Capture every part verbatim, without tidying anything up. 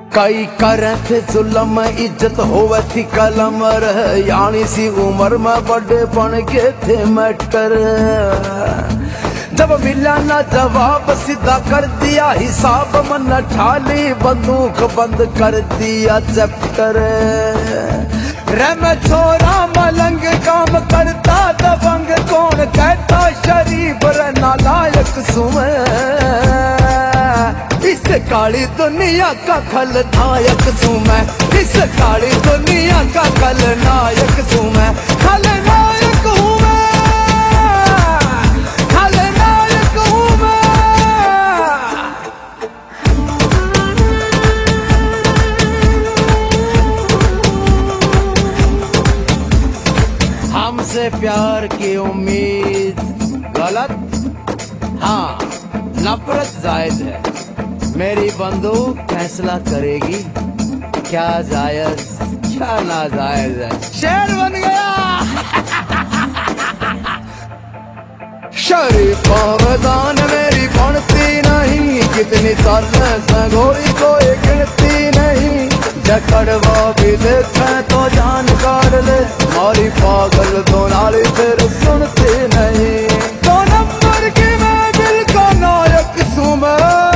कई करे थे जुल्म इज्जत होवे थी कलम यानी सी उम्र में बड़े बन के थे मैटर। जब मिला ना जवाब सीधा कर दिया हिसाब मन ठाली बंदूक बंद कर दिया चैप्टर। रे मैं छोरा मलंग काम करता दबंग कौन कहता शरीफ रे नालायक सुमे। इस काली दुनिया का खलनायक हूँ मैं, इस काली दुनिया का खलनायक हूँ मैं। खलनायक हूँ मैं, खलनायक हूँ मैं। हमसे प्यार की उम्मीद गलत, हाँ नफरत जायज है। मेरी बंदूक फैसला करेगी क्या जायज क्या नाजायज है। शेर बन गया शरीफ पावदान मेरी बनती नहीं, कितनी साले संगोरी कोई गिनती नहीं। जकड़वा भी देखे तो जान काट ले, मारी पागल तो नाली फिर सुनती नहीं। दो नंबर की मैं दिल का नायक हूँ मैं,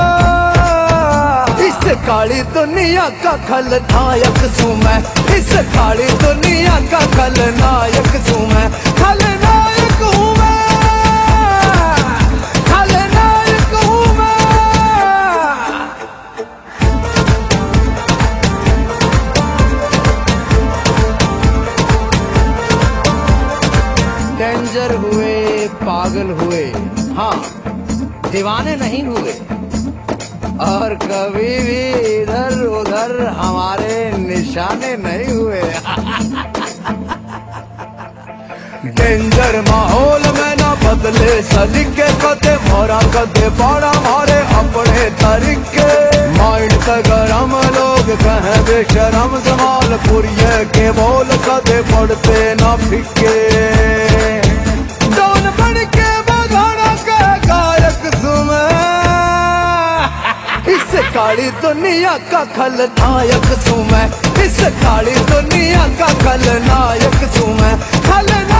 काली दुनिया का खलनायक हूँ मैं। इस काली दुनिया का खलनायक हूँ मैं। खलनायक हूँ मैं, खलनायक हूँ मैं। डेंजर हुए पागल हुए, हाँ दीवाने नहीं हुए। और कभी भी इधर उधर हमारे निशाने नहीं हुए। डेंजर माहौल में ना बदले सलीके, कदे मोरा कदे बड़ा मारे अपने तरीके। माइंड का गरम लोग कहें बेशरम, जमाल पुरिये के बोल कदे पड़ते ना फिके। डॉन बन के बगाना का गायक सुमे, इस काली दुनिया का खलनायक हूँ मैं। इस काली दुनिया का खलनायक हूँ मैं। खलनायक